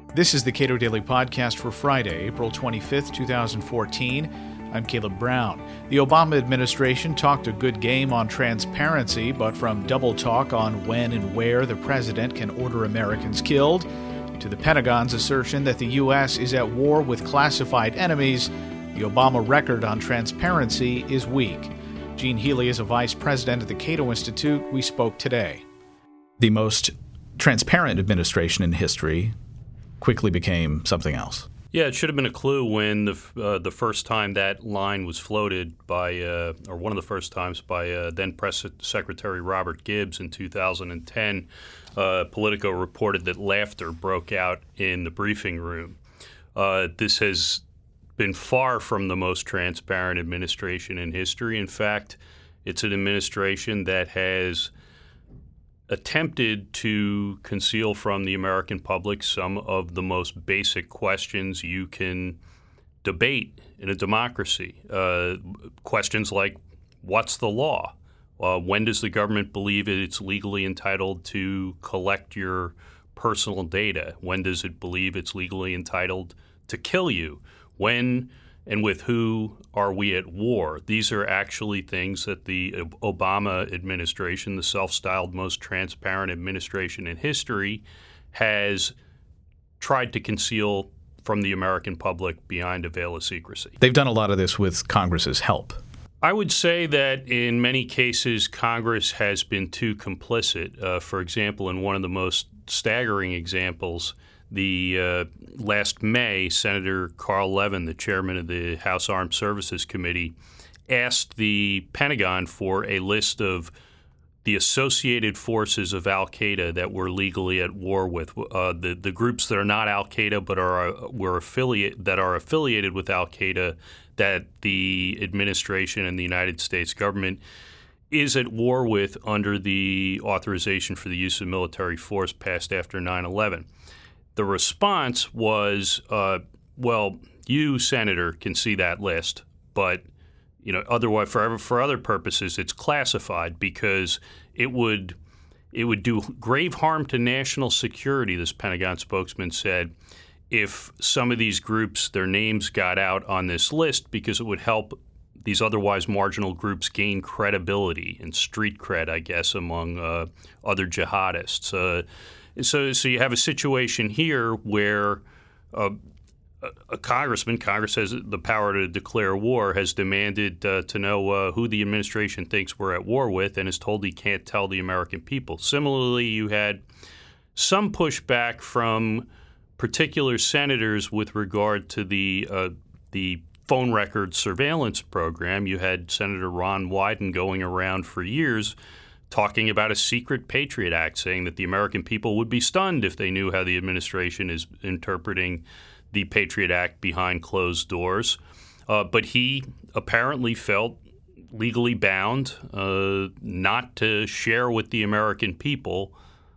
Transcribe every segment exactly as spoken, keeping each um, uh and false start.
This is the Cato Daily Podcast for Friday, April twenty-fifth, twenty fourteen. I'm Caleb Brown. The Obama administration talked a good game on transparency, but from double talk on when and where the president can order Americans killed, to the Pentagon's assertion that the U S is at war with classified enemies, the Obama record on transparency is weak. Gene Healy is a vice president at the Cato Institute. We spoke today. The most transparent administration in history quickly became something else. Yeah, it should have been a clue when the uh, the first time that line was floated by, uh, or one of the first times by uh, then Press Secretary Robert Gibbs in two thousand ten. Uh, Politico reported that laughter broke out in the briefing room. Uh, this has been far from the most transparent administration in history. In fact, it's an administration that has attempted to conceal from the American public some of the most basic questions you can debate in a democracy. Uh, questions like, what's the law? Uh, when does the government believe it's legally entitled to collect your personal data? When does it believe it's legally entitled to kill you? When and with who are we at war? These are actually things that the Obama administration, the self-styled most transparent administration in history, has tried to conceal from the American public behind a veil of secrecy. They've done a lot of this with Congress's help. I would say that in many cases, Congress has been too complicit. Uh, for example, in one of the most staggering examples, The uh, last May, Senator Carl Levin, the chairman of the House Armed Services Committee, asked the Pentagon for a list of the associated forces of al-Qaeda that we're legally at war with, uh, the the groups that are not al-Qaeda but are uh, were affiliate that are affiliated with al-Qaeda, that the administration and the United States government is at war with under the authorization for the use of military force passed after nine eleven. The response was, uh, well, you, Senator, can see that list, but you know, otherwise, for for other purposes, it's classified because it would it would do grave harm to national security. This Pentagon spokesman said, if some of these groups, their names got out on this list, because it would help these otherwise marginal groups gain credibility and street cred, I guess, among uh, other jihadists. Uh, So, so you have a situation here where uh, a congressman, Congress has the power to declare war, has demanded uh, to know uh, who the administration thinks we're at war with, and is told he can't tell the American people. Similarly, you had some pushback from particular senators with regard to the uh, the phone record surveillance program. You had Senator Ron Wyden going around for years talking about a secret Patriot Act, saying that the American people would be stunned if they knew how the administration is interpreting the Patriot Act behind closed doors. Uh, but he apparently felt legally bound uh, not to share with the American people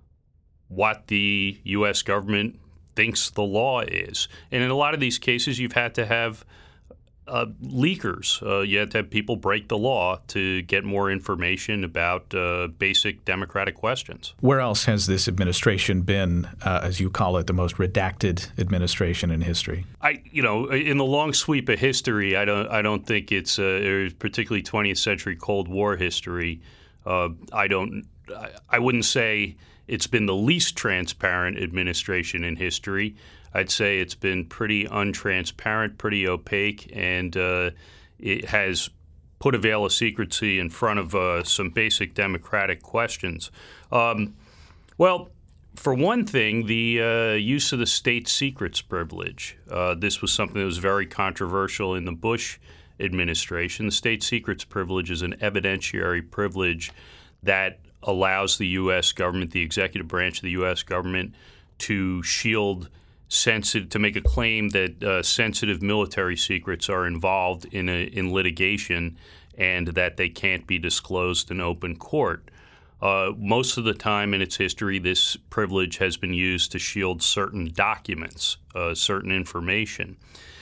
what the U S government thinks the law is. And in a lot of these cases, you've had to have Uh, leakers. Uh, you have to have people break the law to get more information about uh, basic democratic questions. Where else has this administration been, uh, as you call it, the most redacted administration in history? I, you know, in the long sweep of history, I don't, I don't think it's uh, particularly twentieth century Cold War history. Uh, I don't, I, I wouldn't say it's been the least transparent administration in history. I'd say it's been pretty untransparent, pretty opaque, and uh, it has put a veil of secrecy in front of uh, some basic democratic questions. Um, well, for one thing, the uh, use of the state secrets privilege. Uh, this was something that was very controversial in the Bush administration. The state secrets privilege is an evidentiary privilege that allows the U S government, the executive branch of the U S government, to shield sensitive, to make a claim that uh, sensitive military secrets are involved in a, in litigation and that they can't be disclosed in open court. Uh, most of the time in its history, this privilege has been used to shield certain documents, uh, certain information.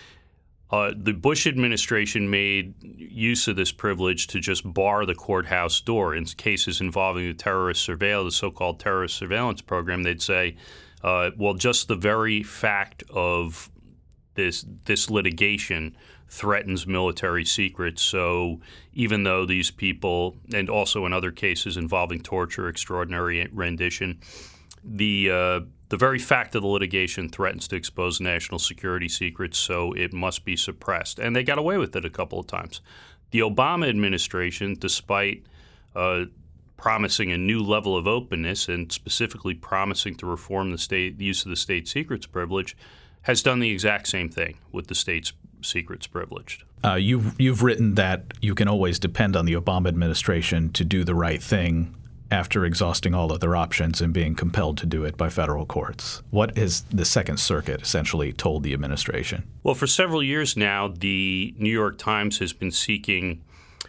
Uh, the Bush administration made use of this privilege to just bar the courthouse door. In cases involving the terrorist surveillance, the so-called terrorist surveillance program, they'd say, Uh, well, just the very fact of this this litigation threatens military secrets. So even though these people, and also in other cases involving torture, extraordinary rendition, the uh, the very fact of the litigation threatens to expose national security secrets, so it must be suppressed. And they got away with it a couple of times. The Obama administration, despite uh, promising a new level of openness and specifically promising to reform the state the use of the state secrets privilege, has done the exact same thing with the state's secrets privileged. Uh, you've you've written that you can always depend on the Obama administration to do the right thing after exhausting all other options and being compelled to do it by federal courts. What has the Second Circuit essentially told the administration? Well, for several years now, the New York Times has been seeking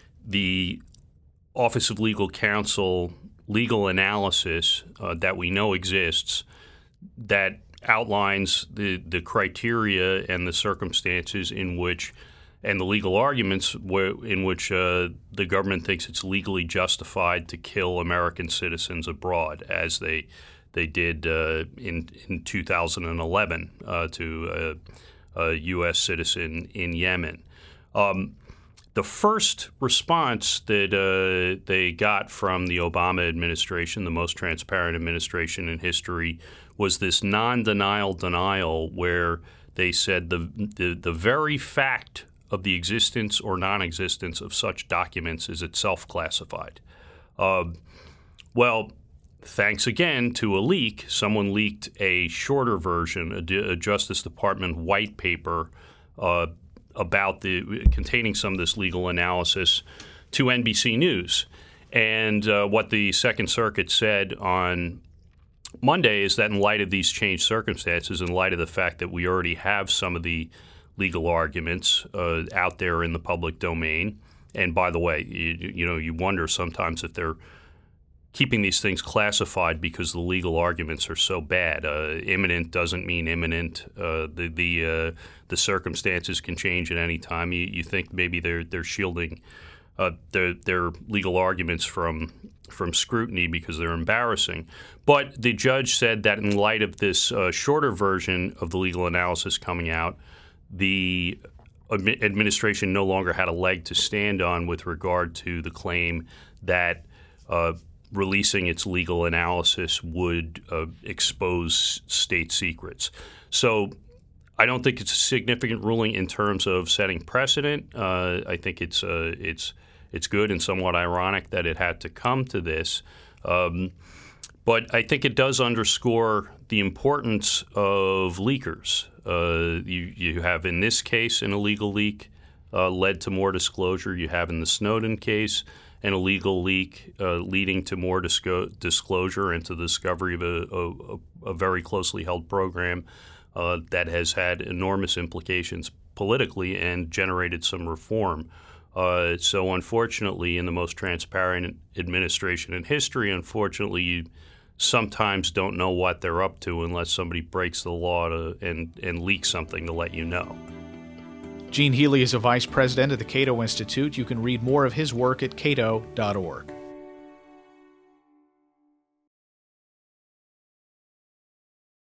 the Office of Legal Counsel legal analysis uh, that we know exists that outlines the, the criteria and the circumstances in which and the legal arguments where, in which uh, the government thinks it's legally justified to kill American citizens abroad, as they they did uh, in in two thousand eleven uh, to a, a U S citizen in Yemen. Um, the first response that uh, they got from the Obama administration, the most transparent administration in history, was this non-denial denial, where they said the the, the very fact of the existence or non-existence of such documents is itself classified. Uh, well, thanks again to a leak, someone leaked a shorter version, a, D- a Justice Department white paper uh, about the containing some of this legal analysis to N B C News. And uh, what the Second Circuit said on Monday is that in light of these changed circumstances, in light of the fact that we already have some of the legal arguments uh, out there in the public domain. And by the way, you, you know, you wonder sometimes if they're keeping these things classified because the legal arguments are so bad. Uh, imminent doesn't mean imminent. Uh, the the uh, the circumstances can change at any time. You, you think maybe they're they're shielding uh, their their legal arguments from from scrutiny because they're embarrassing. But the judge said that in light of this uh, shorter version of the legal analysis coming out, the administration no longer had a leg to stand on with regard to the claim that uh, releasing its legal analysis would uh, expose state secrets. So I don't think it's a significant ruling in terms of setting precedent. Uh, I think it's uh, it's it's good and somewhat ironic that it had to come to this. Um, but I think it does underscore the importance of leakers. Uh, you, you have in this case an illegal leak uh, led to more disclosure. You have in the Snowden case an illegal leak uh, leading to more disco- disclosure and to the discovery of a, a, a very closely held program uh, that has had enormous implications politically and generated some reform. Uh, so unfortunately, in the most transparent administration in history, unfortunately, you sometimes don't know what they're up to unless somebody breaks the law to, and, and leaks something to let you know. Gene Healy is a vice president at the Cato Institute. You can read more of his work at cato dot org.